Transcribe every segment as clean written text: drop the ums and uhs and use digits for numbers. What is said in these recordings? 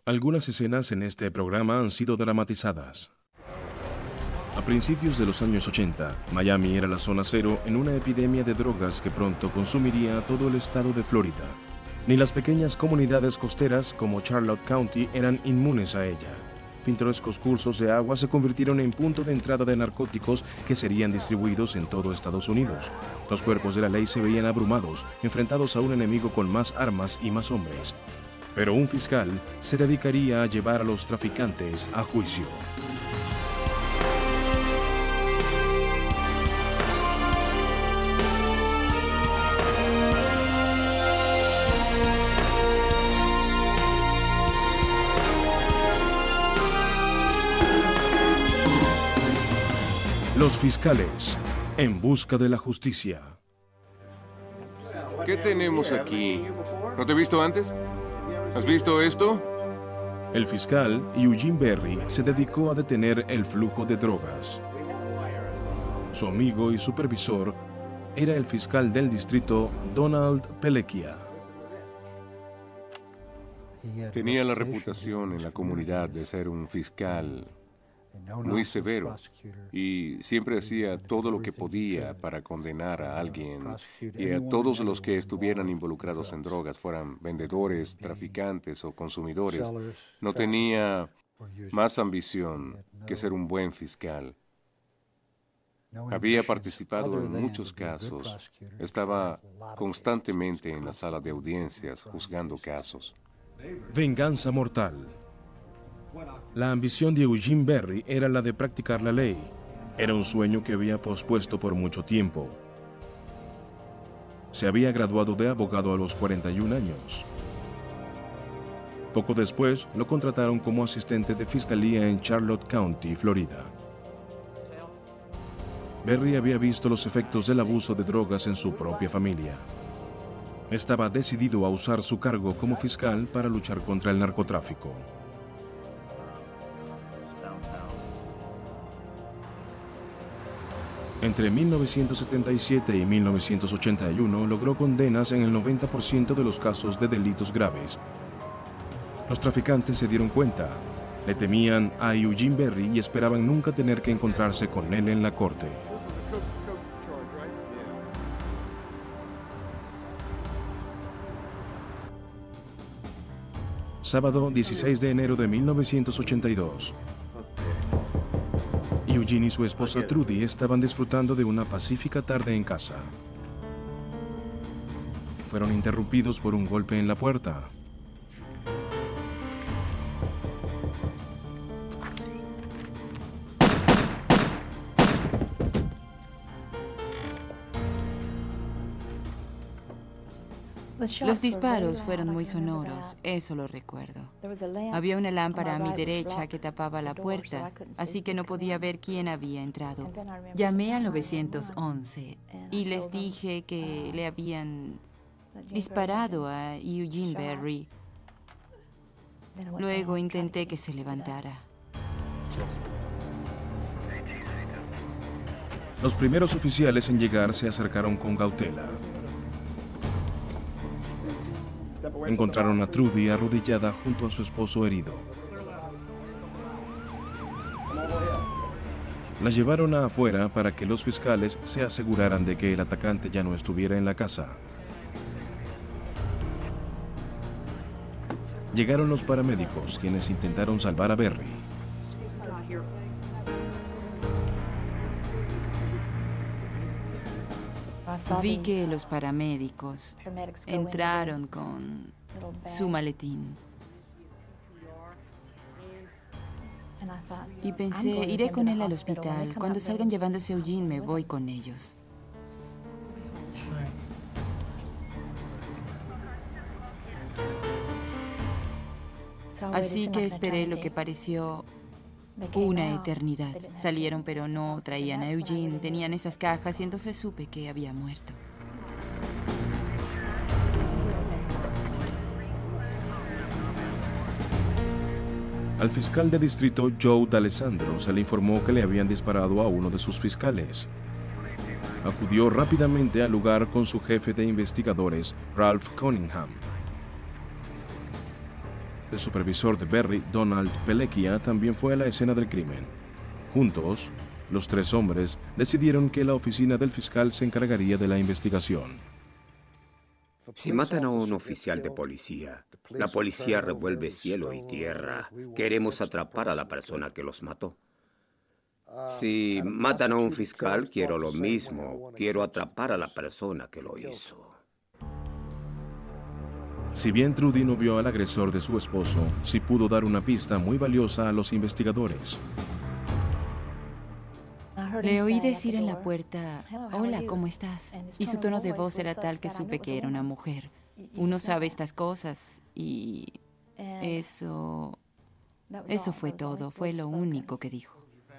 Algunas escenas en este programa han sido dramatizadas. A principios de los años 80, Miami era la zona cero en una epidemia de drogas que pronto consumiría a todo el estado de Florida. Ni las pequeñas comunidades costeras como Charlotte County eran inmunes a ella. Pintorescos cursos de agua se convirtieron en punto de entrada de narcóticos que serían distribuidos en todo Estados Unidos. Los cuerpos de la ley se veían abrumados, enfrentados a un enemigo con más armas y más hombres. Pero un fiscal se dedicaría a llevar a los traficantes a juicio. Los fiscales, en busca de la justicia. ¿Qué tenemos aquí? ¿No te he visto antes? ¿Has visto esto? El fiscal Eugene Berry se dedicó a detener el flujo de drogas. Su amigo y supervisor era el fiscal del distrito Donald Pelequia. Tenía la reputación en la comunidad de ser un fiscal muy severo y siempre hacía todo lo que podía para condenar a alguien y a todos los que estuvieran involucrados en drogas, fueran vendedores, traficantes o consumidores. No tenía más ambición que ser un buen fiscal. Había participado en muchos casos, estaba constantemente en la sala de audiencias juzgando casos. Venganza mortal. La ambición de Eugene Berry era la de practicar la ley. Era un sueño que había pospuesto por mucho tiempo. Se había graduado de abogado a los 41 años. Poco después, lo contrataron como asistente de fiscalía en Charlotte County, Florida. Berry había visto los efectos del abuso de drogas en su propia familia. Estaba decidido a usar su cargo como fiscal para luchar contra el narcotráfico. Entre 1977 y 1981 logró condenas en el 90% de los casos de delitos graves. Los traficantes se dieron cuenta, le temían a Eugene Berry y esperaban nunca tener que encontrarse con él en la corte. Sábado 16 de enero de 1982. Eugene y su esposa Trudy estaban disfrutando de una pacífica tarde en casa. Fueron interrumpidos por un golpe en la puerta. Los disparos fueron muy sonoros, eso lo recuerdo. Había una lámpara a mi derecha que tapaba la puerta, así que no podía ver quién había entrado. Llamé al 911 y les dije que le habían disparado a Eugene Berry. Luego intenté que se levantara. Los primeros oficiales en llegar se acercaron con cautela. Encontraron a Trudy arrodillada junto a su esposo herido. La llevaron afuera para que los fiscales se aseguraran de que el atacante ya no estuviera en la casa. Llegaron los paramédicos, quienes intentaron salvar a Berry. Vi que los paramédicos entraron con su maletín. Y pensé, iré con él al hospital. Cuando salgan llevándose a Eugene, me voy con ellos. Así que esperé lo que pareció una eternidad. Salieron, pero no traían a Eugene. Tenían esas cajas y entonces supe que había muerto. Al fiscal de distrito Joe D'Alessandro se le informó que le habían disparado a uno de sus fiscales. Acudió rápidamente al lugar con su jefe de investigadores, Ralph Cunningham. El supervisor de Berry, Donald Pelekia, también fue a la escena del crimen. Juntos, los tres hombres decidieron que la oficina del fiscal se encargaría de la investigación. Si matan a un oficial de policía, la policía revuelve cielo y tierra. Queremos atrapar a la persona que los mató. Si matan a un fiscal, quiero lo mismo. Quiero atrapar a la persona que lo hizo. Si bien Trudy no vio al agresor de su esposo, sí pudo dar una pista muy valiosa a los investigadores. Le oí decir en la puerta, hola, ¿cómo estás? Y su tono de voz era tal que supe que era una mujer. Uno sabe estas cosas y eso fue todo, fue lo único que dijo.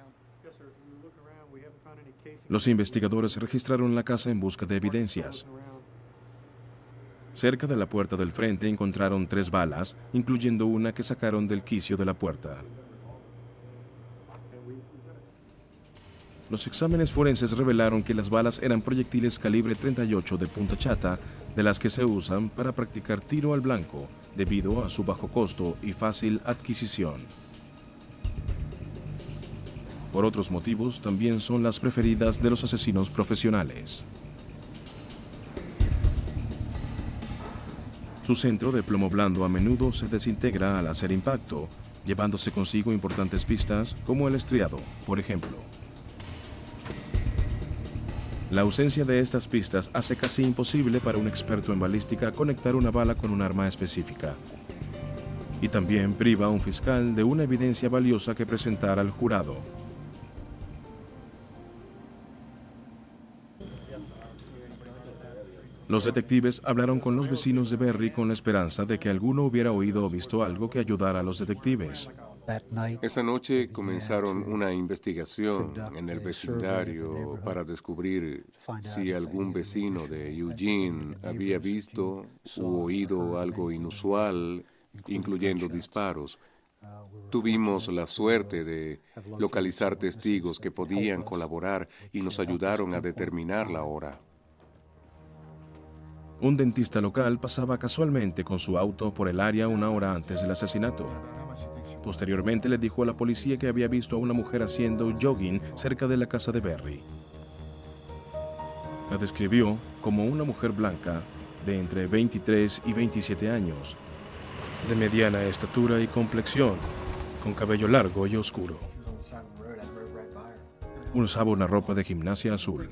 Los investigadores registraron la casa en busca de evidencias. Cerca de la puerta del frente encontraron 3 balas, incluyendo una que sacaron del quicio de la puerta. Los exámenes forenses revelaron que las balas eran proyectiles calibre 38 de punta chata, de las que se usan para practicar tiro al blanco, debido a su bajo costo y fácil adquisición. Por otros motivos, también son las preferidas de los asesinos profesionales. Su centro de plomo blando a menudo se desintegra al hacer impacto, llevándose consigo importantes pistas como el estriado, por ejemplo. La ausencia de estas pistas hace casi imposible para un experto en balística conectar una bala con un arma específica. Y también priva a un fiscal de una evidencia valiosa que presentar al jurado. Los detectives hablaron con los vecinos de Berry con la esperanza de que alguno hubiera oído o visto algo que ayudara a los detectives. Esa noche comenzaron una investigación en el vecindario para descubrir si algún vecino de Eugene había visto u oído algo inusual, incluyendo disparos. Tuvimos la suerte de localizar testigos que podían colaborar y nos ayudaron a determinar la hora. Un dentista local pasaba casualmente con su auto por el área una hora antes del asesinato. Posteriormente le dijo a la policía que había visto a una mujer haciendo jogging cerca de la casa de Berry. La describió como una mujer blanca de entre 23 y 27 años, de mediana estatura y complexión, con cabello largo y oscuro. Usaba una ropa de gimnasia azul.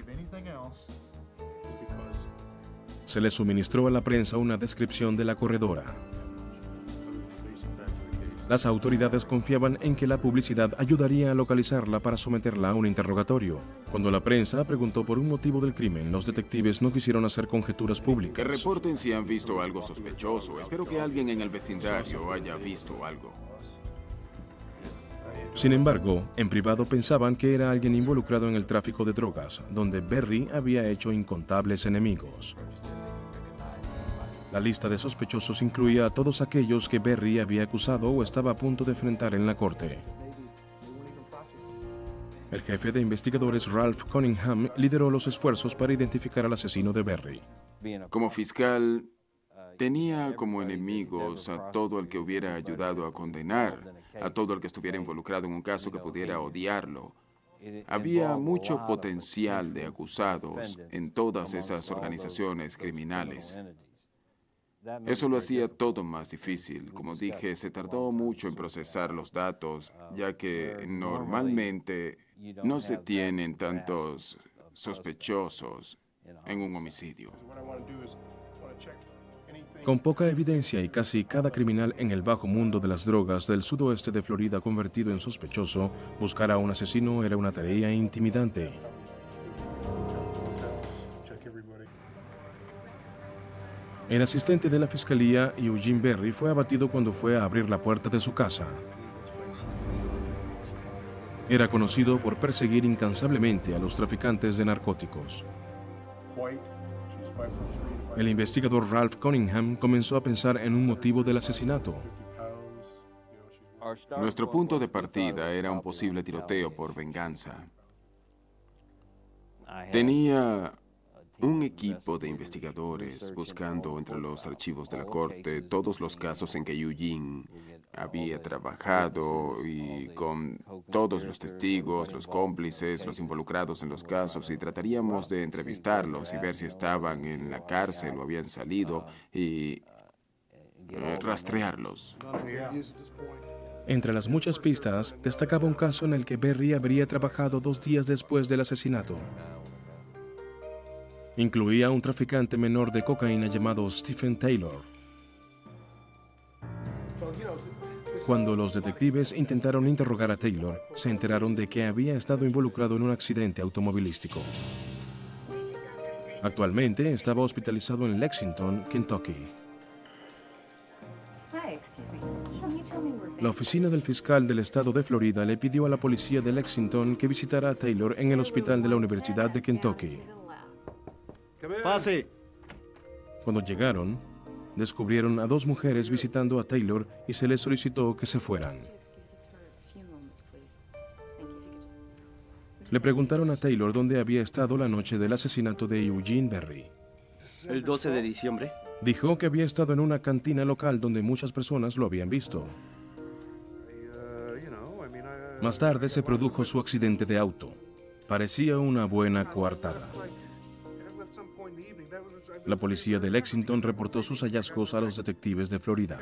Se le suministró a la prensa una descripción de la corredora. Las autoridades confiaban en que la publicidad ayudaría a localizarla para someterla a un interrogatorio. Cuando la prensa preguntó por un motivo del crimen, los detectives no quisieron hacer conjeturas públicas. Que reporten si han visto algo sospechoso. Espero que alguien en el vecindario haya visto algo. Sin embargo, en privado pensaban que era alguien involucrado en el tráfico de drogas, donde Berry había hecho incontables enemigos. La lista de sospechosos incluía a todos aquellos que Berry había acusado o estaba a punto de enfrentar en la corte. El jefe de investigadores Ralph Cunningham lideró los esfuerzos para identificar al asesino de Berry. Como fiscal, tenía como enemigos a todo el que hubiera ayudado a condenar, a todo el que estuviera involucrado en un caso que pudiera odiarlo. Había mucho potencial de acusados en todas esas organizaciones criminales. Eso lo hacía todo más difícil. Como dije, se tardó mucho en procesar los datos, ya que normalmente no se tienen tantos sospechosos en un homicidio. Con poca evidencia y casi cada criminal en el bajo mundo de las drogas del sudoeste de Florida convertido en sospechoso, buscar a un asesino era una tarea intimidante. El asistente de la fiscalía, Eugene Berry, fue abatido cuando fue a abrir la puerta de su casa. Era conocido por perseguir incansablemente a los traficantes de narcóticos. El investigador Ralph Cunningham comenzó a pensar en un motivo del asesinato. Nuestro punto de partida era un posible tiroteo por venganza. Tenía un equipo de investigadores buscando entre los archivos de la corte todos los casos en que Eugene había trabajado y con todos los testigos, los cómplices, los involucrados en los casos, y trataríamos de entrevistarlos y ver si estaban en la cárcel o habían salido y rastrearlos. Entre las muchas pistas, destacaba un caso en el que Berry habría trabajado 2 días después del asesinato. Incluía a un traficante menor de cocaína llamado Stephen Taylor. Cuando los detectives intentaron interrogar a Taylor, se enteraron de que había estado involucrado en un accidente automovilístico. Actualmente estaba hospitalizado en Lexington, Kentucky. La oficina del fiscal del estado de Florida le pidió a la policía de Lexington que visitara a Taylor en el hospital de la Universidad de Kentucky. ¡Pase! Cuando llegaron, descubrieron a 2 mujeres visitando a Taylor y se les solicitó que se fueran. Le preguntaron a Taylor dónde había estado la noche del asesinato de Eugene Berry. El 12 de diciembre. Dijo que había estado en una cantina local donde muchas personas lo habían visto. Más tarde se produjo su accidente de auto. Parecía una buena coartada. La policía de Lexington reportó sus hallazgos a los detectives de Florida.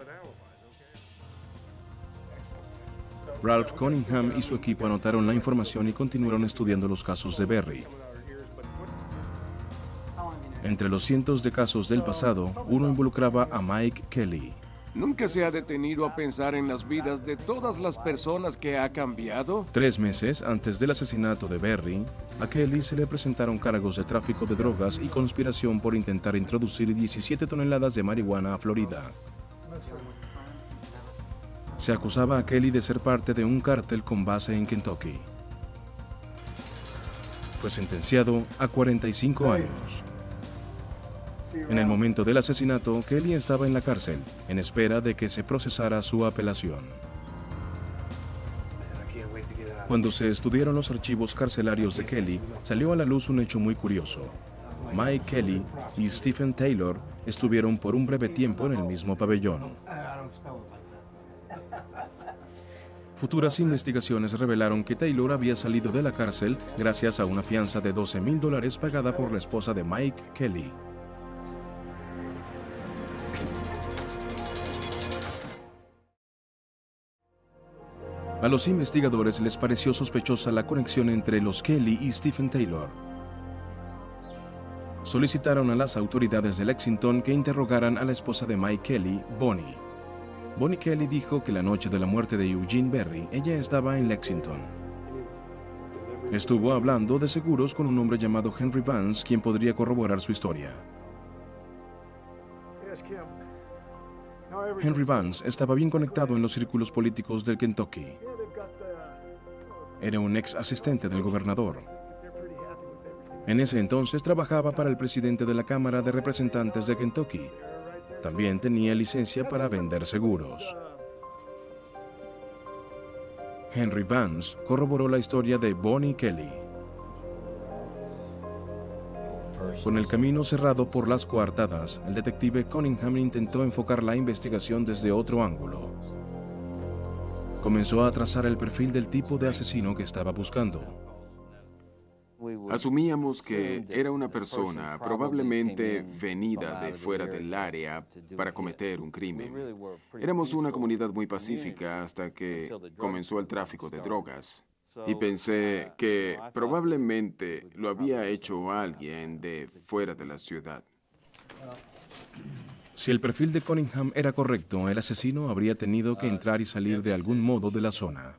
Ralph Cunningham y su equipo anotaron la información y continuaron estudiando los casos de Berry. Entre los cientos de casos del pasado, uno involucraba a Mike Kelly. ¿Nunca se ha detenido a pensar en las vidas de todas las personas que ha cambiado? 3 meses antes del asesinato de Berry, a Kelly se le presentaron cargos de tráfico de drogas y conspiración por intentar introducir 17 toneladas de marihuana a Florida. Se acusaba a Kelly de ser parte de un cártel con base en Kentucky. Fue sentenciado a 45 años. En el momento del asesinato, Kelly estaba en la cárcel, en espera de que se procesara su apelación. Cuando se estudiaron los archivos carcelarios de Kelly, salió a la luz un hecho muy curioso. Mike Kelly y Stephen Taylor estuvieron por un breve tiempo en el mismo pabellón. Futuras investigaciones revelaron que Taylor había salido de la cárcel gracias a una fianza de $12,000 pagada por la esposa de Mike Kelly. A los investigadores les pareció sospechosa la conexión entre los Kelly y Stephen Taylor. Solicitaron a las autoridades de Lexington que interrogaran a la esposa de Mike Kelly, Bonnie. Bonnie Kelly dijo que la noche de la muerte de Eugene Berry, ella estaba en Lexington. Estuvo hablando de seguros con un hombre llamado Henry Vance, quien podría corroborar su historia. Henry Vance estaba bien conectado en los círculos políticos del Kentucky. Era un ex asistente del gobernador. En ese entonces trabajaba para el presidente de la Cámara de Representantes de Kentucky. También tenía licencia para vender seguros. Henry Vance corroboró la historia de Bonnie Kelly. Con el camino cerrado por las coartadas, el detective Cunningham intentó enfocar la investigación desde otro ángulo. Comenzó a trazar el perfil del tipo de asesino que estaba buscando. Asumíamos que era una persona probablemente venida de fuera del área para cometer un crimen. Éramos una comunidad muy pacífica hasta que comenzó el tráfico de drogas. Y pensé que probablemente lo había hecho alguien de fuera de la ciudad. Si el perfil de Cunningham era correcto, el asesino habría tenido que entrar y salir de algún modo de la zona.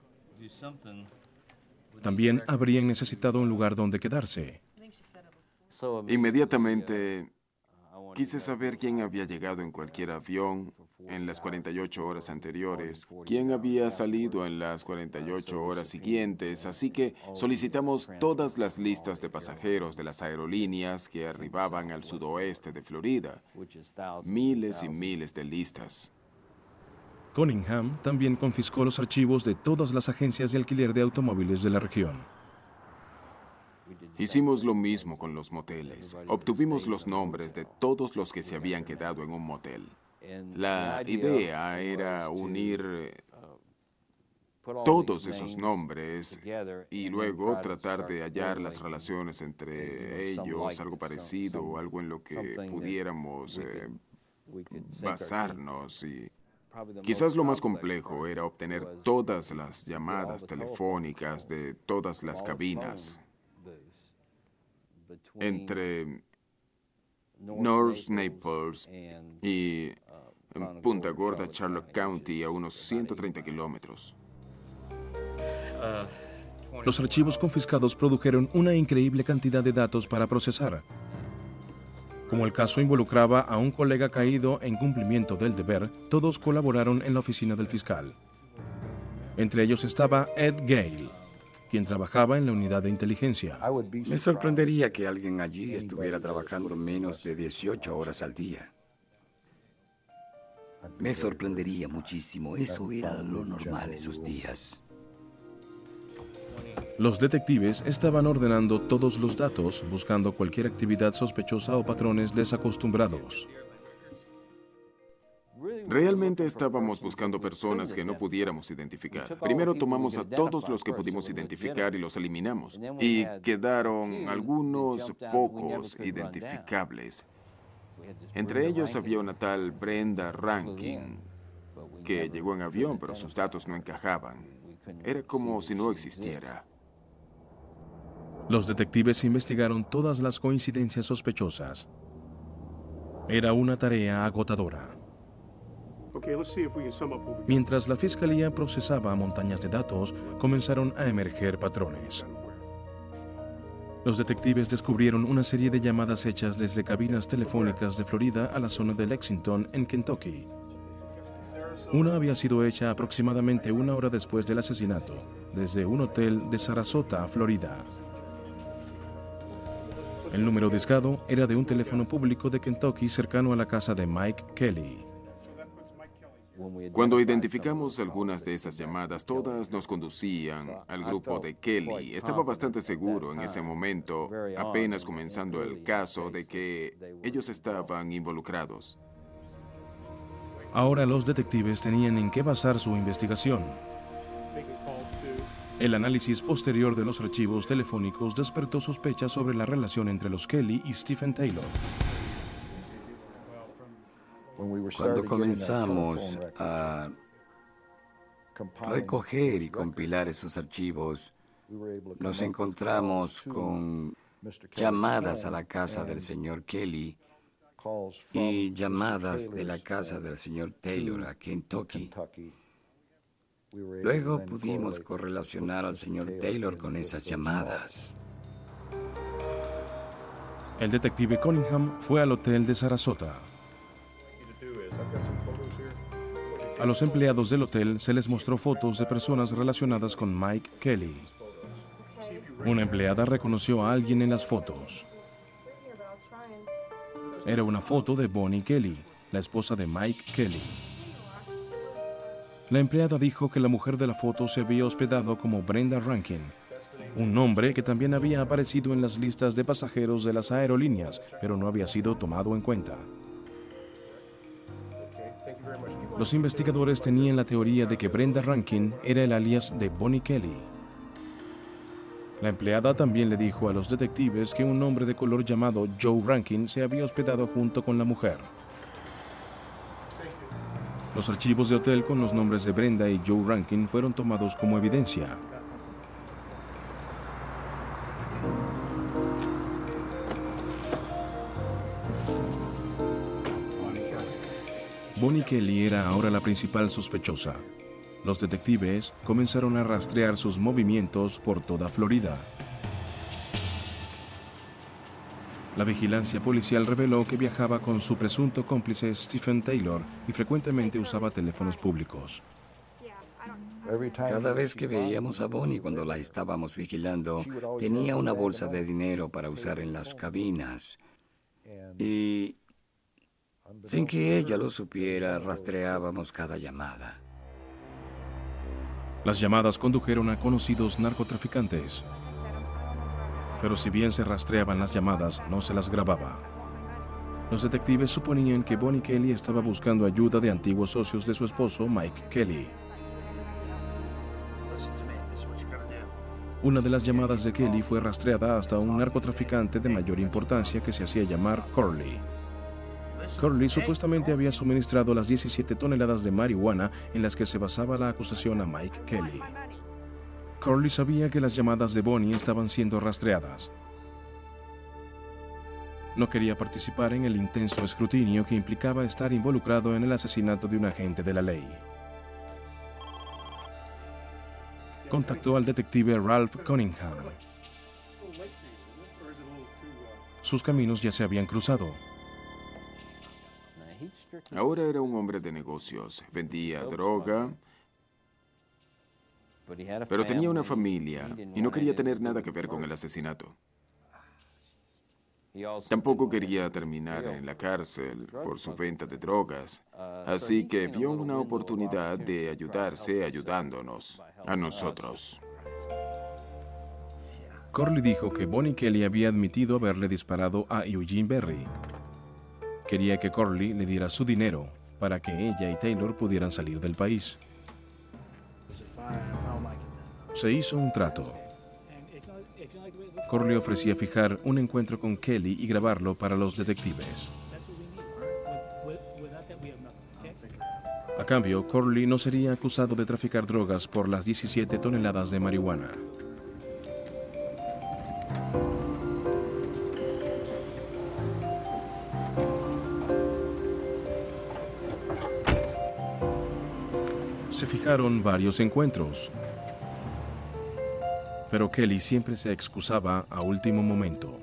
También habrían necesitado un lugar donde quedarse. Inmediatamente quise saber quién había llegado en cualquier avión en las 48 horas anteriores, quién había salido en las 48 horas siguientes, así que solicitamos todas las listas de pasajeros de las aerolíneas que arribaban al sudoeste de Florida. Miles y miles de listas. Cunningham también confiscó los archivos de todas las agencias de alquiler de automóviles de la región. Hicimos lo mismo con los moteles. Obtuvimos los nombres de todos los que se habían quedado en un motel. La idea era unir todos esos nombres y luego tratar de hallar las relaciones entre ellos, algo parecido, algo en lo que pudiéramos basarnos. Y quizás lo más complejo era obtener todas las llamadas telefónicas de todas las cabinas entre North Naples y Punta Gorda, Charlotte County, a unos 130 kilómetros. Los archivos confiscados produjeron una increíble cantidad de datos para procesar. Como el caso involucraba a un colega caído en cumplimiento del deber, todos colaboraron en la oficina del fiscal. Entre ellos estaba Ed Gale, quien trabajaba en la unidad de inteligencia. Me sorprendería que alguien allí estuviera trabajando menos de 18 horas al día. Me sorprendería muchísimo. Eso era lo normal esos días. Los detectives estaban ordenando todos los datos, buscando cualquier actividad sospechosa o patrones desacostumbrados. Realmente estábamos buscando personas que no pudiéramos identificar. Primero tomamos a todos los que pudimos identificar y los eliminamos. Y quedaron algunos pocos identificables. Entre ellos había una tal Brenda Rankin, que llegó en avión, pero sus datos no encajaban. Era como si no existiera. Los detectives investigaron todas las coincidencias sospechosas. Era una tarea agotadora. Mientras la fiscalía procesaba montañas de datos, comenzaron a emerger patrones. Los detectives descubrieron una serie de llamadas hechas desde cabinas telefónicas de Florida a la zona de Lexington, en Kentucky. Una había sido hecha aproximadamente una hora después del asesinato, desde un hotel de Sarasota, Florida. El número discado era de un teléfono público de Kentucky cercano a la casa de Mike Kelly. Cuando identificamos algunas de esas llamadas, todas nos conducían al grupo de Kelly. Estaba bastante seguro en ese momento, apenas comenzando el caso, de que ellos estaban involucrados. Ahora los detectives tenían en qué basar su investigación. El análisis posterior de los archivos telefónicos despertó sospechas sobre la relación entre los Kelly y Stephen Taylor. Cuando comenzamos a recoger y compilar esos archivos, nos encontramos con llamadas a la casa del señor Kelly y llamadas de la casa del señor Taylor a Kentucky. Luego pudimos correlacionar al señor Taylor con esas llamadas. El detective Cunningham fue al hotel de Sarasota. A los empleados del hotel se les mostró fotos de personas relacionadas con Mike Kelly. Una empleada reconoció a alguien en las fotos. Era una foto de Bonnie Kelly, la esposa de Mike Kelly. La empleada dijo que la mujer de la foto se había hospedado como Brenda Rankin, un nombre que también había aparecido en las listas de pasajeros de las aerolíneas, pero no había sido tomado en cuenta. Los investigadores tenían la teoría de que Brenda Rankin era el alias de Bonnie Kelly. La empleada también le dijo a los detectives que un hombre de color llamado Joe Rankin se había hospedado junto con la mujer. Los archivos de hotel con los nombres de Brenda y Joe Rankin fueron tomados como evidencia. Bonnie Kelly era ahora la principal sospechosa. Los detectives comenzaron a rastrear sus movimientos por toda Florida. La vigilancia policial reveló que viajaba con su presunto cómplice Stephen Taylor y frecuentemente usaba teléfonos públicos. Cada vez que veíamos a Bonnie cuando la estábamos vigilando, tenía una bolsa de dinero para usar en las cabinas. Y sin que ella lo supiera, rastreábamos cada llamada. Las llamadas condujeron a conocidos narcotraficantes. Pero si bien se rastreaban las llamadas, no se las grababa. Los detectives suponían que Bonnie Kelly estaba buscando ayuda de antiguos socios de su esposo, Mike Kelly. Una de las llamadas de Kelly fue rastreada hasta un narcotraficante de mayor importancia que se hacía llamar Curly. Curly supuestamente había suministrado las 17 toneladas de marihuana en las que se basaba la acusación a Mike Kelly. Curly sabía que las llamadas de Bonnie estaban siendo rastreadas. No quería participar en el intenso escrutinio que implicaba estar involucrado en el asesinato de un agente de la ley. Contactó al detective Ralph Cunningham. Sus caminos ya se habían cruzado. Ahora era un hombre de negocios. Vendía droga, pero tenía una familia y no quería tener nada que ver con el asesinato. Tampoco quería terminar en la cárcel por su venta de drogas, así que vio una oportunidad de ayudarse ayudándonos a nosotros. Curly dijo que Bonnie Kelly había admitido haberle disparado a Eugene Berry. Quería que Curly le diera su dinero para que ella y Taylor pudieran salir del país. Se hizo un trato. Curly ofrecía fijar un encuentro con Kelly y grabarlo para los detectives. A cambio, Curly no sería acusado de traficar drogas por las 17 toneladas de marihuana. Se fijaron varios encuentros, pero Kelly siempre se excusaba a último momento.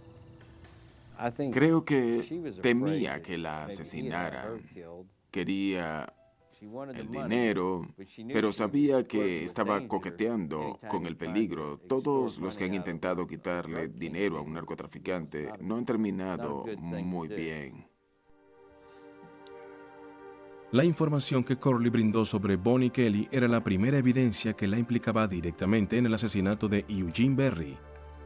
Creo que temía que la asesinara. Quería el dinero, pero sabía que estaba coqueteando con el peligro. Todos los que han intentado quitarle dinero a un narcotraficante no han terminado muy bien. La información que Curly brindó sobre Bonnie Kelly era la primera evidencia que la implicaba directamente en el asesinato de Eugene Berry.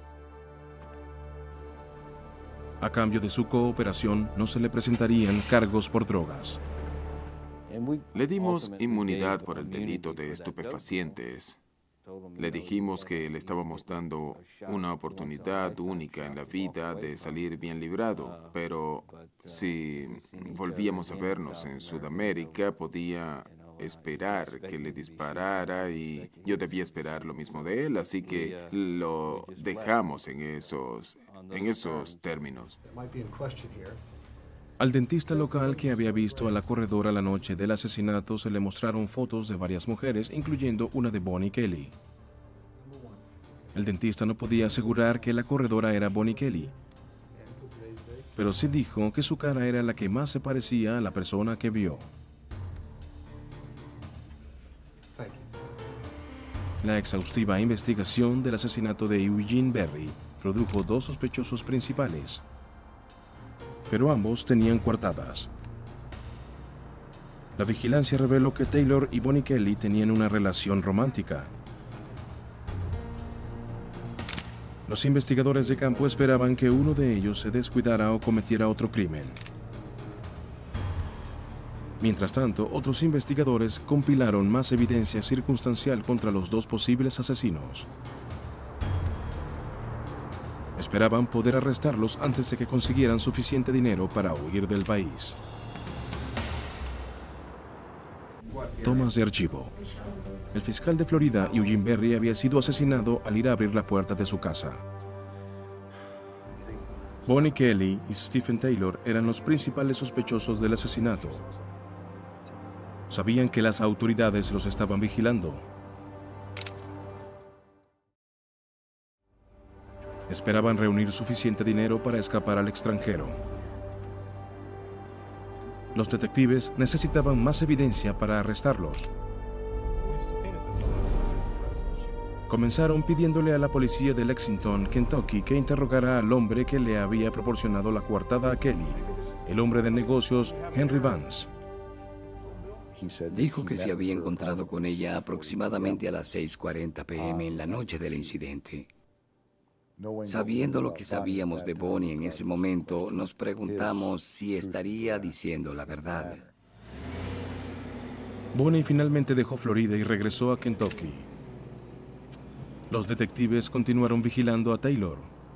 A cambio de su cooperación, no se le presentarían cargos por drogas. Le dimos inmunidad por el delito de estupefacientes. Le dijimos que le estábamos dando una oportunidad única en la vida de salir bien librado, pero si volvíamos a vernos en Sudamérica, podía esperar que le disparara y yo debía esperar lo mismo de él, así que lo dejamos en esos términos. Al dentista local que había visto a la corredora la noche del asesinato se le mostraron fotos de varias mujeres, incluyendo una de Bonnie Kelly. El dentista no podía asegurar que la corredora era Bonnie Kelly, pero sí dijo que su cara era la que más se parecía a la persona que vio. La exhaustiva investigación del asesinato de Eugene Berry produjo dos sospechosos principales, pero ambos tenían coartadas. La vigilancia reveló que Taylor y Bonnie Kelly tenían una relación romántica. Los investigadores de campo esperaban que uno de ellos se descuidara o cometiera otro crimen. Mientras tanto, otros investigadores compilaron más evidencia circunstancial contra los dos posibles asesinos. Esperaban poder arrestarlos antes de que consiguieran suficiente dinero para huir del país. Tomas de archivo. El fiscal de Florida, Eugene Berry, había sido asesinado al ir a abrir la puerta de su casa. Bonnie Kelly y Stephen Taylor eran los principales sospechosos del asesinato. Sabían que las autoridades los estaban vigilando. Esperaban reunir suficiente dinero para escapar al extranjero. Los detectives necesitaban más evidencia para arrestarlos. Comenzaron pidiéndole a la policía de Lexington, Kentucky, que interrogara al hombre que le había proporcionado la coartada a Kelly, el hombre de negocios Henry Vance. Dijo que se había encontrado con ella aproximadamente a las 6:40 p.m. en la noche del incidente. Sabiendo lo que sabíamos de Bonnie en ese momento, nos preguntamos si estaría diciendo la verdad. Bonnie finalmente dejó Florida y regresó a Kentucky. Los detectives continuaron vigilando a Taylor.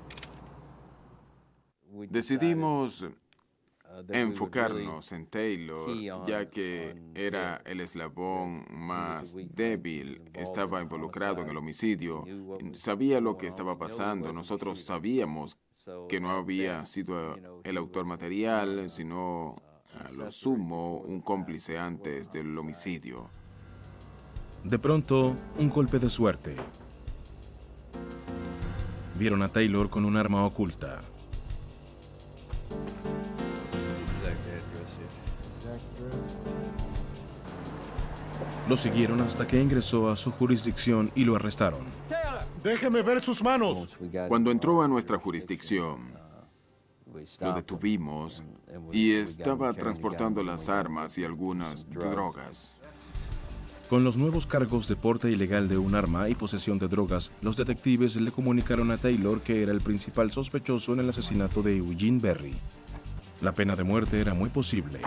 Decidimos enfocarnos en Taylor, ya que era el eslabón más débil, estaba involucrado en el homicidio, sabía lo que estaba pasando. Nosotros sabíamos que no había sido el autor material, sino a lo sumo un cómplice antes del homicidio. De pronto, un golpe de suerte. Vieron a Taylor con un arma oculta. Lo siguieron hasta que ingresó a su jurisdicción y lo arrestaron. ¡Déjeme ver sus manos! Cuando entró a nuestra jurisdicción, lo detuvimos y estaba transportando las armas y algunas drogas. Con los nuevos cargos de porte ilegal de un arma y posesión de drogas, los detectives le comunicaron a Taylor que era el principal sospechoso en el asesinato de Eugene Berry. La pena de muerte era muy posible.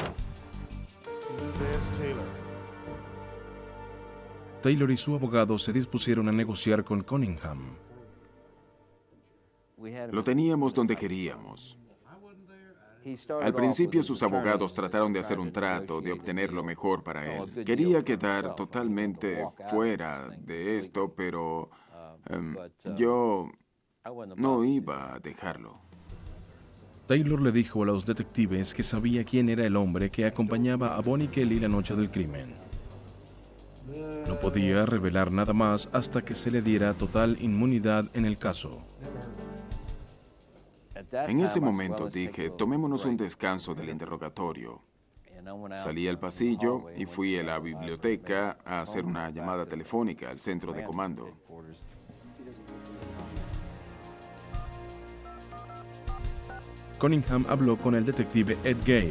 Taylor y su abogado se dispusieron a negociar con Cunningham. Lo teníamos donde queríamos. Al principio sus abogados trataron de hacer un trato, de obtener lo mejor para él. Quería quedar totalmente fuera de esto, pero yo no iba a dejarlo. Taylor le dijo a los detectives que sabía quién era el hombre que acompañaba a Bonnie Kelly la noche del crimen. No podía revelar nada más hasta que se le diera total inmunidad en el caso. En ese momento dije, tomémonos un descanso del interrogatorio. Salí al pasillo y fui a la biblioteca a hacer una llamada telefónica al centro de comando. Cunningham habló con el detective Ed Gale,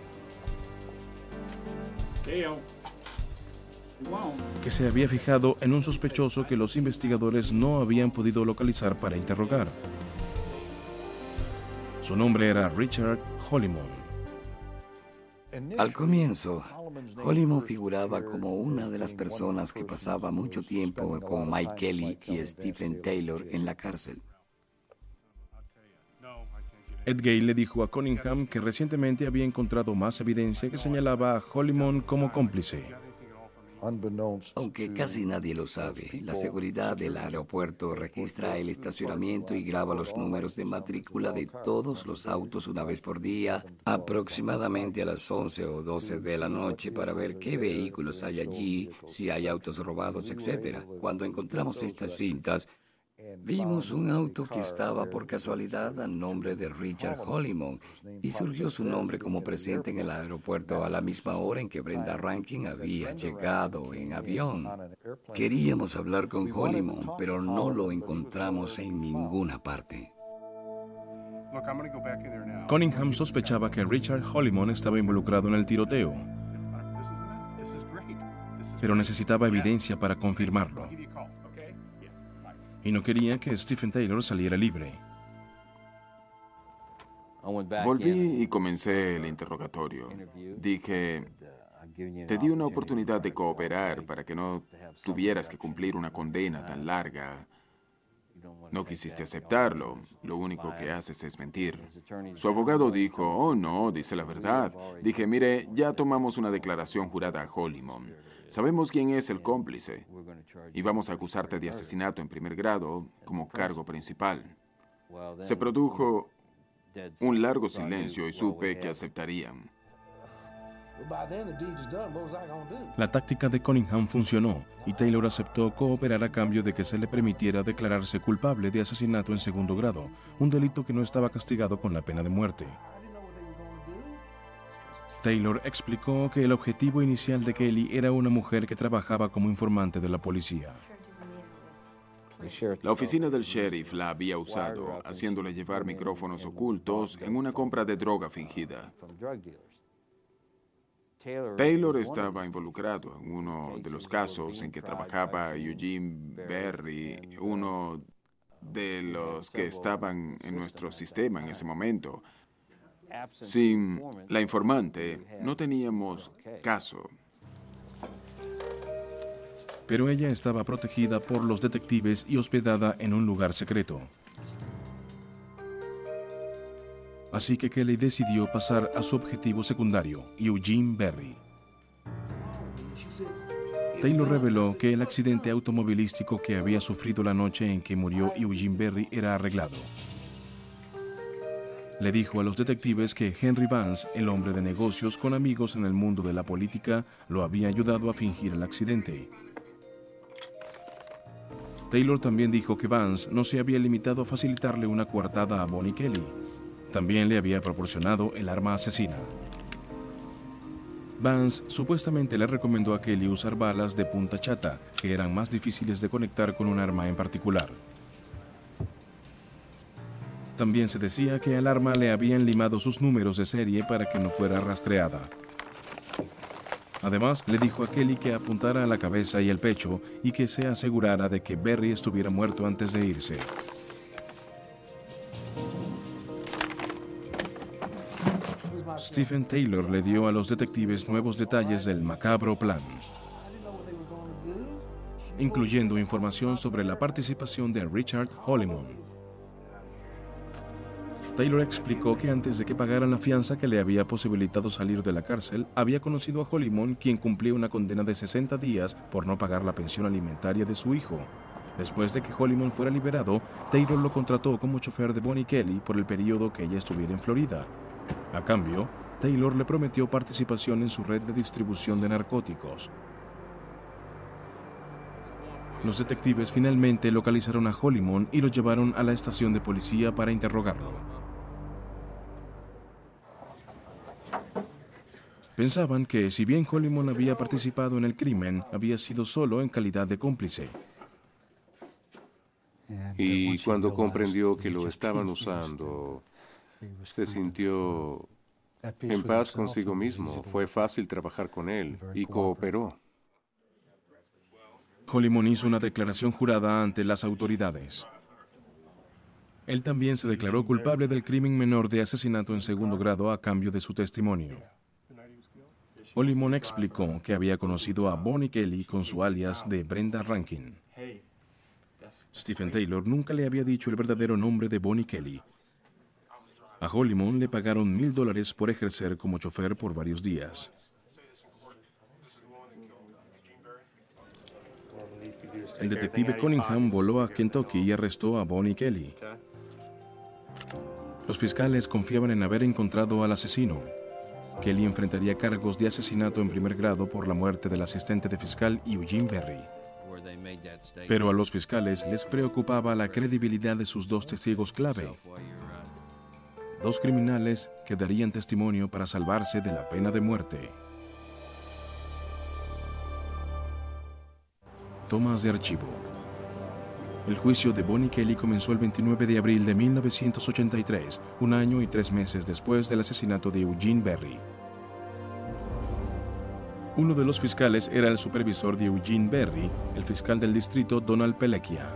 que se había fijado en un sospechoso que los investigadores no habían podido localizar para interrogar. Su nombre era Richard Hollymon. Al comienzo, Hollymon figuraba como una de las personas que pasaba mucho tiempo con Mike Kelly y Stephen Taylor en la cárcel. Ed Gale le dijo a Cunningham que recientemente había encontrado más evidencia que señalaba a Hollymon como cómplice. Aunque casi nadie lo sabe, la seguridad del aeropuerto registra el estacionamiento y graba los números de matrícula de todos los autos una vez por día, aproximadamente a las 11 o 12 de la noche, para ver qué vehículos hay allí, si hay autos robados, etc. Cuando encontramos estas cintas, vimos un auto que estaba por casualidad a nombre de Richard Hollymon y surgió su nombre como presente en el aeropuerto a la misma hora en que Brenda Rankin había llegado en avión. Queríamos hablar con Hollymon, pero no lo encontramos en ninguna parte. Cunningham sospechaba que Richard Hollymon estaba involucrado en el tiroteo, pero necesitaba evidencia para confirmarlo. Y no quería que Stephen Taylor saliera libre. Volví y comencé el interrogatorio. Dije, te di una oportunidad de cooperar para que no tuvieras que cumplir una condena tan larga. No quisiste aceptarlo. Lo único que haces es mentir. Su abogado dijo, oh no, dice la verdad. Dije, mire, ya tomamos una declaración jurada a Hollymon. Sabemos quién es el cómplice y vamos a acusarte de asesinato en primer grado como cargo principal. Se produjo un largo silencio y supe que aceptarían. La táctica de Cunningham funcionó y Taylor aceptó cooperar a cambio de que se le permitiera declararse culpable de asesinato en segundo grado, un delito que no estaba castigado con la pena de muerte. Taylor explicó que el objetivo inicial de Kelly era una mujer que trabajaba como informante de la policía. La oficina del sheriff la había usado, haciéndole llevar micrófonos ocultos en una compra de droga fingida. Taylor estaba involucrado en uno de los casos en que trabajaba Eugene Berry, uno de los que estaban en nuestro sistema en ese momento. Sin la informante, no teníamos caso. Pero ella estaba protegida por los detectives y hospedada en un lugar secreto. Así que Kelly decidió pasar a su objetivo secundario, Eugene Berry. Taylor reveló que el accidente automovilístico que había sufrido la noche en que murió Eugene Berry era arreglado. Le dijo a los detectives que Henry Vance, el hombre de negocios con amigos en el mundo de la política, lo había ayudado a fingir el accidente. Taylor también dijo que Vance no se había limitado a facilitarle una coartada a Bonnie Kelly. También le había proporcionado el arma asesina. Vance supuestamente le recomendó a Kelly usar balas de punta chata, que eran más difíciles de conectar con un arma en particular. También se decía que al arma le habían limado sus números de serie para que no fuera rastreada. Además, le dijo a Kelly que apuntara a la cabeza y el pecho y que se asegurara de que Berry estuviera muerto antes de irse. Stephen Taylor le dio a los detectives nuevos detalles del macabro plan, incluyendo información sobre la participación de Richard Hollimon. Taylor explicó que antes de que pagaran la fianza que le había posibilitado salir de la cárcel, había conocido a Hollimon, quien cumplía una condena de 60 días por no pagar la pensión alimentaria de su hijo. Después de que Hollimon fuera liberado, Taylor lo contrató como chofer de Bonnie Kelly por el periodo que ella estuviera en Florida. A cambio, Taylor le prometió participación en su red de distribución de narcóticos. Los detectives finalmente localizaron a Hollimon y lo llevaron a la estación de policía para interrogarlo. Pensaban que, si bien Hollimon había participado en el crimen, había sido solo en calidad de cómplice. Y cuando comprendió que lo estaban usando, se sintió en paz consigo mismo. Fue fácil trabajar con él y cooperó. Hollimon hizo una declaración jurada ante las autoridades. Él también se declaró culpable del crimen menor de asesinato en segundo grado a cambio de su testimonio. Hollimon explicó que había conocido a Bonnie Kelly con su alias de Brenda Rankin. Stephen Taylor nunca le había dicho el verdadero nombre de Bonnie Kelly. A Hollimon le pagaron $1,000 por ejercer como chofer por varios días. El detective Cunningham voló a Kentucky y arrestó a Bonnie Kelly. Los fiscales confiaban en haber encontrado al asesino. Kelly enfrentaría cargos de asesinato en primer grado por la muerte del asistente de fiscal Eugene Berry. Pero a los fiscales les preocupaba la credibilidad de sus dos testigos clave. Dos criminales que darían testimonio para salvarse de la pena de muerte. Tomas de archivo. El juicio de Bonnie Kelly comenzó el 29 de abril de 1983, un año y 3 meses después del asesinato de Eugene Berry. Uno de los fiscales era el supervisor de Eugene Berry, el fiscal del distrito Donald Pelekia.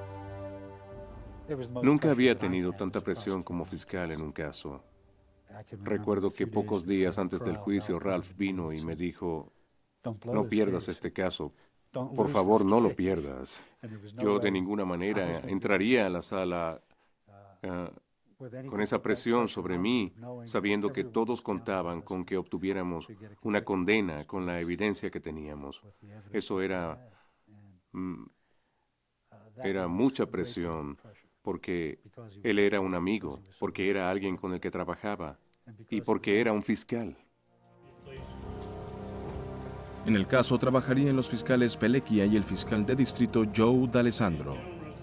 Nunca había tenido tanta presión como fiscal en un caso. Recuerdo que pocos días antes del juicio, Ralph vino y me dijo, no pierdas este caso. Por favor, no lo pierdas. Yo de ninguna manera entraría a la sala con esa presión sobre mí, sabiendo que todos contaban con que obtuviéramos una condena con la evidencia que teníamos. Eso era mucha presión, porque él era un amigo, porque era alguien con el que trabajaba y porque era un fiscal. En el caso trabajarían los fiscales Pelekia y el fiscal de distrito Joe D'Alessandro.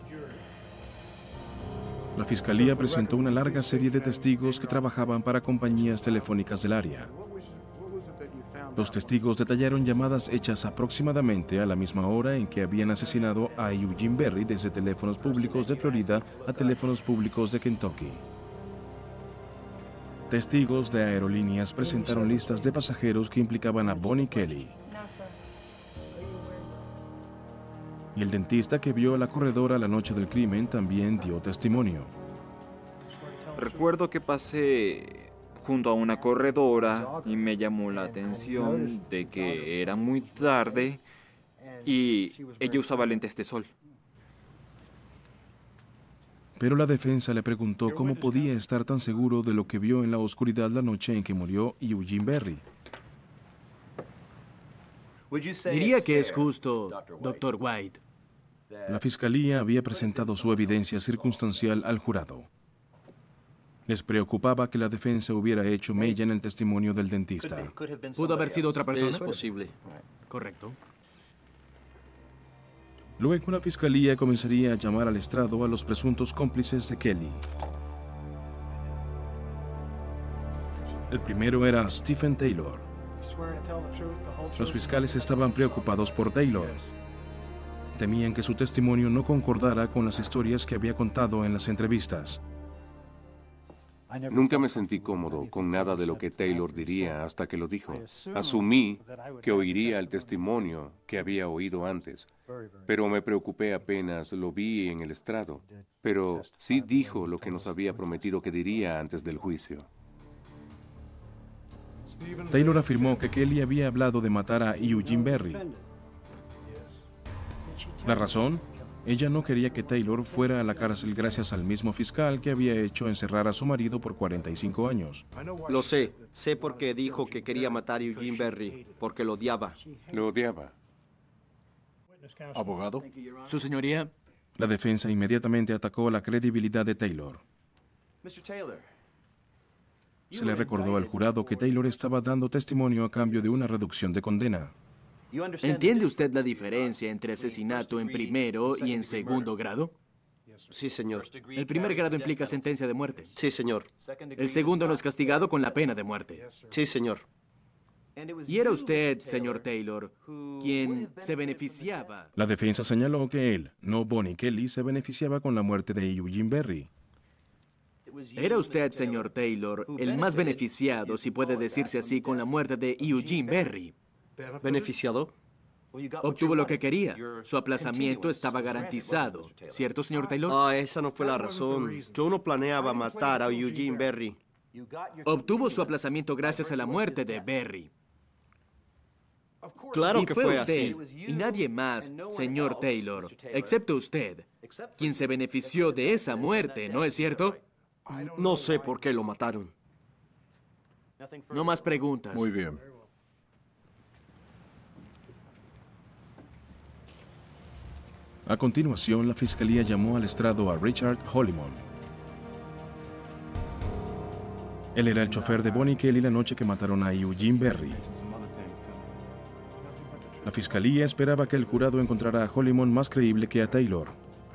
La fiscalía presentó una larga serie de testigos que trabajaban para compañías telefónicas del área. Los testigos detallaron llamadas hechas aproximadamente a la misma hora en que habían asesinado a Eugene Berry desde teléfonos públicos de Florida a teléfonos públicos de Kentucky. Testigos de aerolíneas presentaron listas de pasajeros que implicaban a Bonnie Kelly. Y el dentista que vio a la corredora la noche del crimen también dio testimonio. Recuerdo que pasé junto a una corredora y me llamó la atención de que era muy tarde y ella usaba lentes de sol. Pero la defensa le preguntó cómo podía estar tan seguro de lo que vio en la oscuridad la noche en que murió Eugene Berry. Diría que es justo, Dr. White. La fiscalía había presentado su evidencia circunstancial al jurado. Les preocupaba que la defensa hubiera hecho mella en el testimonio del dentista. ¿Pudo haber sido otra persona? Es posible. Correcto. Luego la fiscalía comenzaría a llamar al estrado a los presuntos cómplices de Kelly. El primero era Stephen Taylor. Los fiscales estaban preocupados por Taylor. Temían que su testimonio no concordara con las historias que había contado en las entrevistas. Nunca me sentí cómodo con nada de lo que Taylor diría hasta que lo dijo. Asumí que oiría el testimonio que había oído antes, pero me preocupé apenas lo vi en el estrado. Pero sí dijo lo que nos había prometido que diría antes del juicio. Taylor afirmó que Kelly había hablado de matar a Eugene Berry. ¿La razón? Ella no quería que Taylor fuera a la cárcel gracias al mismo fiscal que había hecho encerrar a su marido por 45 años. Lo sé. Sé porque dijo que quería matar a Eugene Berry, porque lo odiaba. Lo odiaba. Abogado. Su señoría. La defensa inmediatamente atacó la credibilidad de Taylor. Se le recordó al jurado que Taylor estaba dando testimonio a cambio de una reducción de condena. ¿Entiende usted la diferencia entre asesinato en primero y en segundo grado? Sí, señor. El primer grado implica sentencia de muerte. Sí, señor. El segundo no es castigado con la pena de muerte. Sí, señor. Y era usted, señor Taylor, quien se beneficiaba. La defensa señaló que él, no Bonnie Kelly, se beneficiaba con la muerte de Eugene Berry. Era usted, señor Taylor, el más beneficiado, si puede decirse así, con la muerte de Eugene Berry. ¿Beneficiado? Obtuvo lo que quería. Su aplazamiento estaba garantizado. ¿Cierto, señor Taylor? Ah, esa no fue la razón. Yo no planeaba matar a Eugene Berry. Obtuvo su aplazamiento gracias a la muerte de Berry. Claro y que fue fue usted, así. y nadie más, señor Taylor, excepto usted, quien se benefició de esa muerte, ¿no es cierto? No sé por qué lo mataron. No más preguntas. Muy bien. A continuación, la fiscalía llamó al estrado a Richard Hollimon. Él era el chofer de Bonnie Kelly la noche que mataron a Eugene Berry. La fiscalía esperaba que el jurado encontrara a Hollimon más creíble que a Taylor.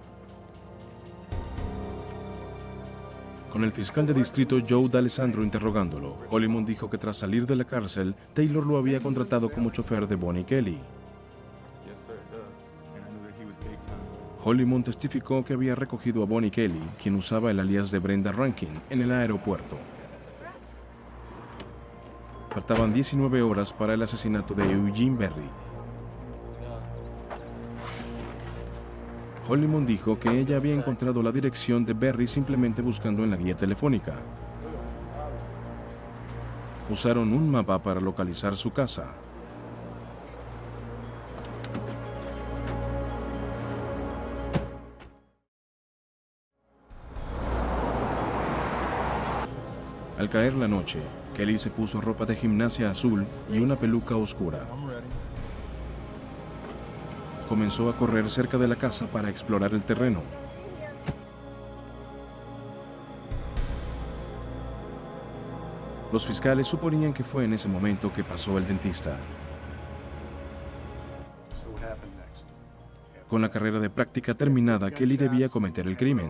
Con el fiscal de distrito Joe D'Alessandro interrogándolo, Hollimon dijo que tras salir de la cárcel, Taylor lo había contratado como chofer de Bonnie Kelly. Hollimon testificó que había recogido a Bonnie Kelly, quien usaba el alias de Brenda Rankin, en el aeropuerto. Faltaban 19 horas para el asesinato de Eugene Berry. Hollimon dijo que ella había encontrado la dirección de Berry simplemente buscando en la guía telefónica. Usaron un mapa para localizar su casa. Al caer la noche, Kelly se puso ropa de gimnasia azul y una peluca oscura. Comenzó a correr cerca de la casa para explorar el terreno. Los fiscales suponían que fue en ese momento que pasó el dentista. Con la carrera de práctica terminada, Kelly debía cometer el crimen.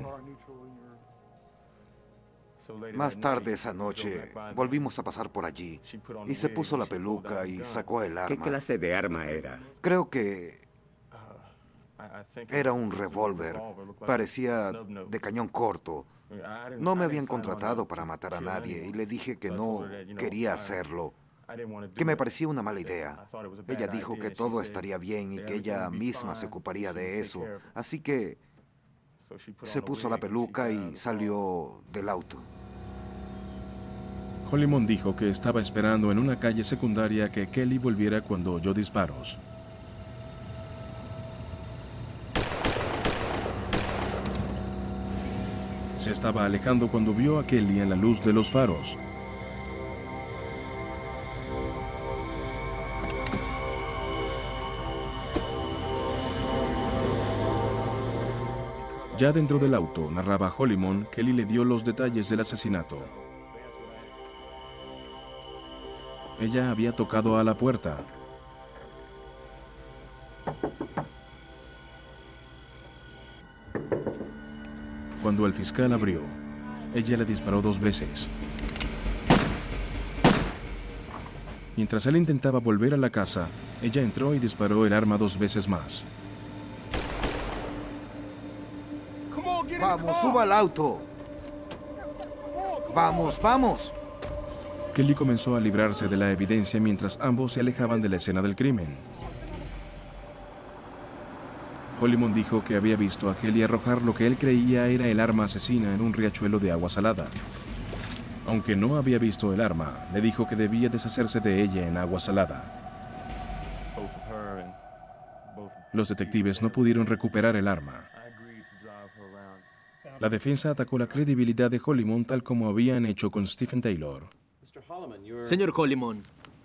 Más tarde esa noche, volvimos a pasar por allí y se puso la peluca y sacó el arma. ¿Qué clase de arma era? Creo que era un revólver. Parecía de cañón corto. No me habían contratado para matar a nadie y le dije que no quería hacerlo. que me parecía una mala idea. Ella dijo que todo estaría bien y que ella misma se ocuparía de eso. Así que se puso la peluca y salió del auto. Hollimon dijo que estaba esperando en una calle secundaria que Kelly volviera cuando oyó disparos. Se estaba alejando cuando vio a Kelly en la luz de los faros. Ya dentro del auto, narraba Hollimon, Kelly le dio los detalles del asesinato. Ella había tocado a la puerta. Cuando el fiscal abrió, ella le disparó 2 veces. Mientras él intentaba volver a la casa, ella entró y disparó el arma 2 veces más. ¡Vamos, suba al auto! ¡Vamos, vamos! Kelly comenzó a librarse de la evidencia mientras ambos se alejaban de la escena del crimen. Hollimon dijo que había visto a Kelly arrojar lo que él creía era el arma asesina en un riachuelo de agua salada. Aunque no había visto el arma, le dijo que debía deshacerse de ella en agua salada. Los detectives no pudieron recuperar el arma. La defensa atacó la credibilidad de Hollimon tal como habían hecho con Stephen Taylor. Señor Hollimon,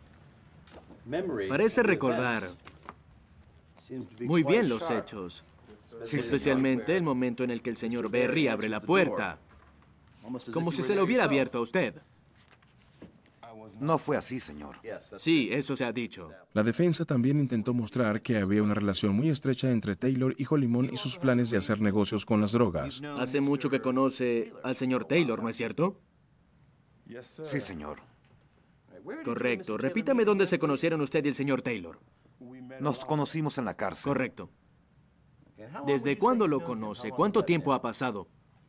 parece recordar muy bien los hechos, especialmente el momento en el que el señor Berry abre la puerta, como si se la hubiera abierto a usted. No fue así, señor. Sí, eso se ha dicho. La defensa también intentó mostrar que había una relación muy estrecha entre Taylor y Hollimon y sus planes de hacer negocios con las drogas. Hace mucho que conoce al señor Taylor, ¿no es cierto? Sí, señor. Correcto. Repítame dónde se conocieron usted y el señor Taylor. Nos conocimos en la cárcel. Correcto. ¿Desde cuándo lo conoce? ¿Cuánto tiempo ha pasado?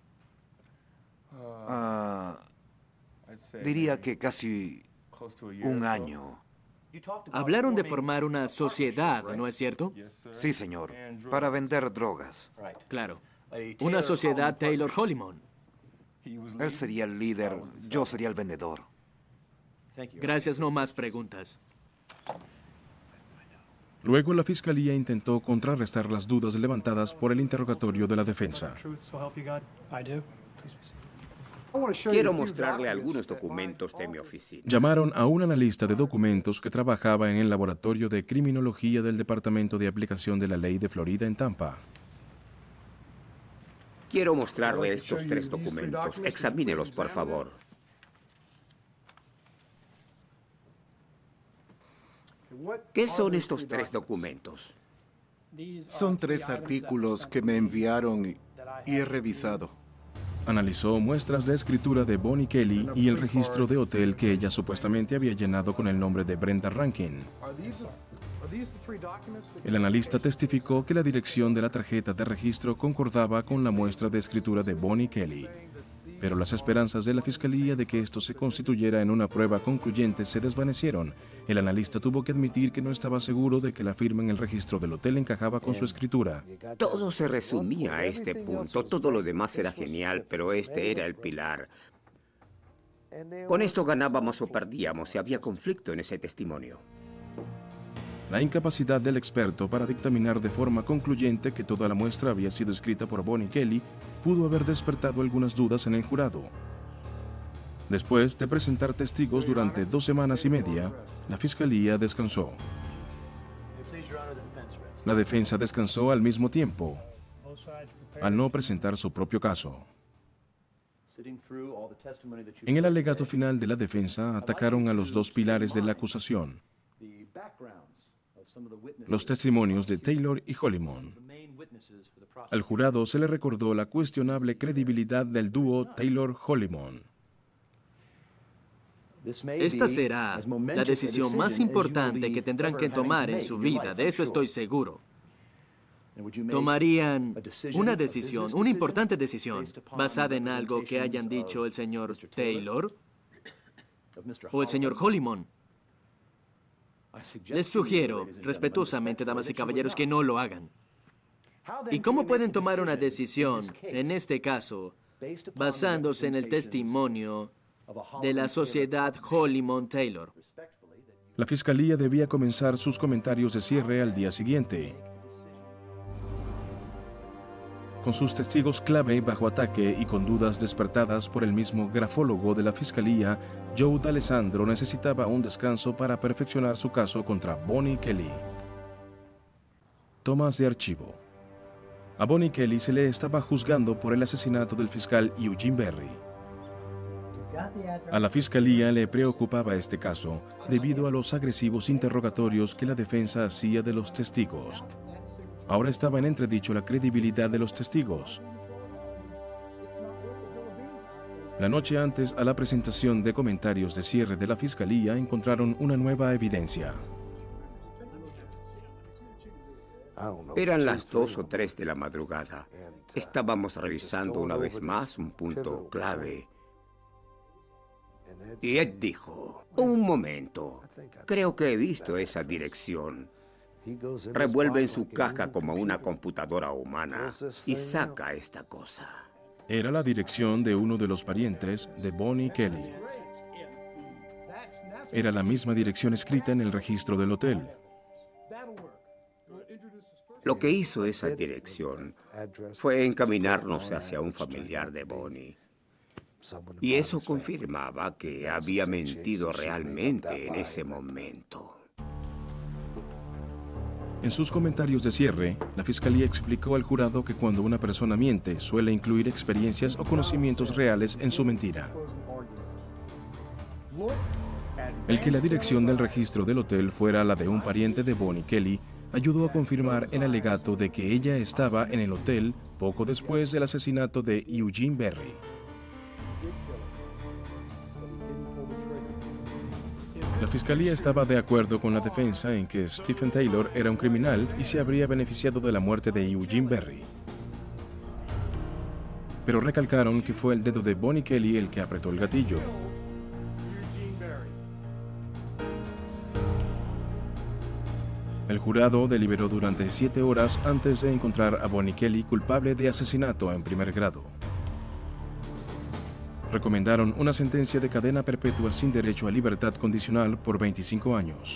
Diría que casi 1 año. Hablaron de formar una sociedad, ¿no es cierto? Sí, señor. Para vender drogas. Claro. Una sociedad Taylor Hollimon. Él sería el líder, yo sería el vendedor. Gracias, no más preguntas. Luego la fiscalía intentó contrarrestar las dudas levantadas por el interrogatorio de la defensa. Quiero mostrarle algunos documentos de mi oficina. Llamaron a un analista de documentos que trabajaba en el laboratorio de criminología del Departamento de Aplicación de la Ley de Florida en Tampa. Quiero mostrarle estos 3 documentos. Examínelos, por favor. ¿Qué son estos 3 documentos? Son 3 artículos que me enviaron y he revisado. Analizó muestras de escritura de Bonnie Kelly y el registro de hotel que ella supuestamente había llenado con el nombre de Brenda Rankin. El analista testificó que la dirección de la tarjeta de registro concordaba con la muestra de escritura de Bonnie Kelly. Pero las esperanzas de la fiscalía de que esto se constituyera en una prueba concluyente se desvanecieron. El analista tuvo que admitir que no estaba seguro de que la firma en el registro del hotel encajaba con su escritura. Todo se resumía a este punto. Todo lo demás era genial, pero este era el pilar. Con esto ganábamos o perdíamos y había conflicto en ese testimonio. La incapacidad del experto para dictaminar de forma concluyente que toda la muestra había sido escrita por Bonnie Kelly pudo haber despertado algunas dudas en el jurado. Después de presentar testigos durante 2 semanas y media, la fiscalía descansó. La defensa descansó al mismo tiempo, al no presentar su propio caso. En el alegato final de la defensa atacaron a los 2 pilares de la acusación: los testimonios de Taylor y Hollimon. Al jurado se le recordó la cuestionable credibilidad del dúo Taylor-Hollimon. Esta será la decisión más importante que tendrán que tomar en su vida, de eso estoy seguro. Tomarían una decisión, una importante decisión, basada en algo que hayan dicho el señor Taylor o el señor Hollimon. Les sugiero, respetuosamente, damas y caballeros, que no lo hagan. ¿Y cómo pueden tomar una decisión, en este caso, basándose en el testimonio de la sociedad Hollimon Taylor? La fiscalía debía comenzar sus comentarios de cierre al día siguiente. Con sus testigos clave bajo ataque y con dudas despertadas por el mismo grafólogo de la fiscalía, Joe D'Alessandro necesitaba un descanso para perfeccionar su caso contra Bonnie Kelly. Tomas de archivo. A Bonnie Kelly se le estaba juzgando por el asesinato del fiscal Eugene Berry. A la fiscalía le preocupaba este caso debido a los agresivos interrogatorios que la defensa hacía de los testigos. Ahora estaba en entredicho la credibilidad de los testigos. La noche antes a la presentación de comentarios de cierre de la fiscalía encontraron una nueva evidencia. Eran las 2 o 3 de la madrugada. Estábamos revisando una vez más un punto clave. Y Ed dijo, un momento, creo que he visto esa dirección. Revuelve en su caja como una computadora humana y saca esta cosa. Era la dirección de uno de los parientes de Bonnie Kelly. Era la misma dirección escrita en el registro del hotel. Lo que hizo esa dirección fue encaminarnos hacia un familiar de Bonnie. Y eso confirmaba que había mentido realmente en ese momento. En sus comentarios de cierre, la fiscalía explicó al jurado que cuando una persona miente, suele incluir experiencias o conocimientos reales en su mentira. El que la dirección del registro del hotel fuera la de un pariente de Bonnie Kelly ayudó a confirmar el alegato de que ella estaba en el hotel poco después del asesinato de Eugene Berry. La fiscalía estaba de acuerdo con la defensa en que Stephen Taylor era un criminal y se habría beneficiado de la muerte de Eugene Berry. Pero recalcaron que fue el dedo de Bonnie Kelly el que apretó el gatillo. El jurado deliberó durante 7 horas antes de encontrar a Bonnie Kelly culpable de asesinato en primer grado. Recomendaron una sentencia de cadena perpetua sin derecho a libertad condicional por 25 años.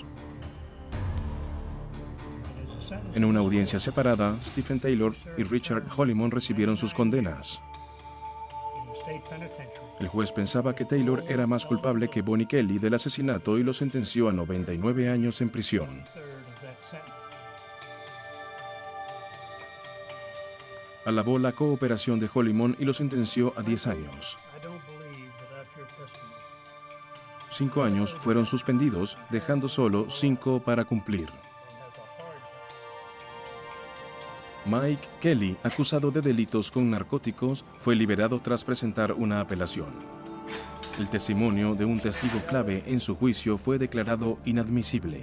En una audiencia separada, Stephen Taylor y Richard Hollimon recibieron sus condenas. El juez pensaba que Taylor era más culpable que Bonnie Kelly del asesinato y lo sentenció a 99 años en prisión. Alabó la cooperación de Hollimon y lo sentenció a 10 años. 5 años fueron suspendidos, dejando solo 5 para cumplir. Mike Kelly, acusado de delitos con narcóticos, fue liberado tras presentar una apelación. El testimonio de un testigo clave en su juicio fue declarado inadmisible.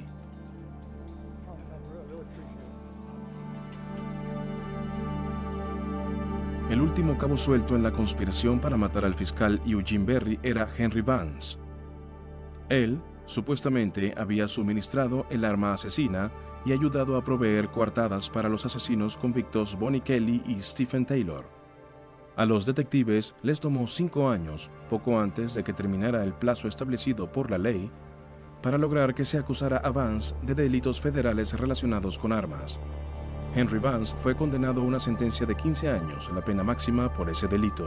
El último cabo suelto en la conspiración para matar al fiscal Eugene Berry era Henry Vance. Él, supuestamente, había suministrado el arma asesina y ayudado a proveer coartadas para los asesinos convictos Bonnie Kelly y Stephen Taylor. A los detectives les tomó 5 años, poco antes de que terminara el plazo establecido por la ley, para lograr que se acusara a Vance de delitos federales relacionados con armas. Henry Vance fue condenado a una sentencia de 15 años, la pena máxima por ese delito.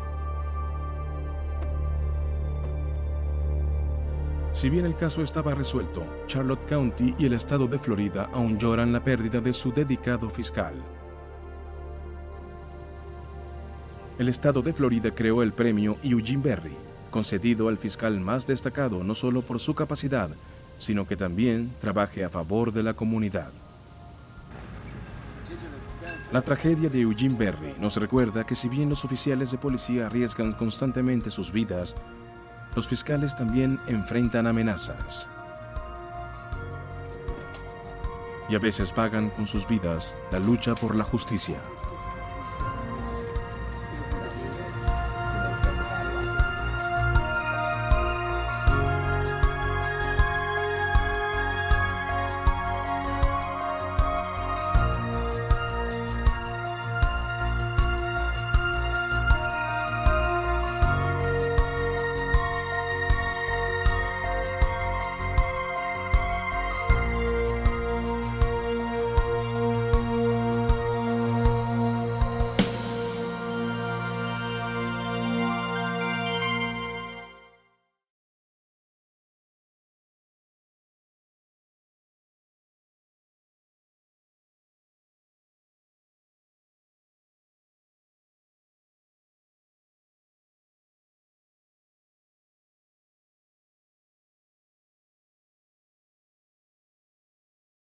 Si bien el caso estaba resuelto, Charlotte County y el estado de Florida aún lloran la pérdida de su dedicado fiscal. El estado de Florida creó el premio Eugene Berry, concedido al fiscal más destacado no solo por su capacidad, sino que también trabaje a favor de la comunidad. La tragedia de Eugene Berry nos recuerda que si bien los oficiales de policía arriesgan constantemente sus vidas, los fiscales también enfrentan amenazas. Y a veces pagan con sus vidas la lucha por la justicia.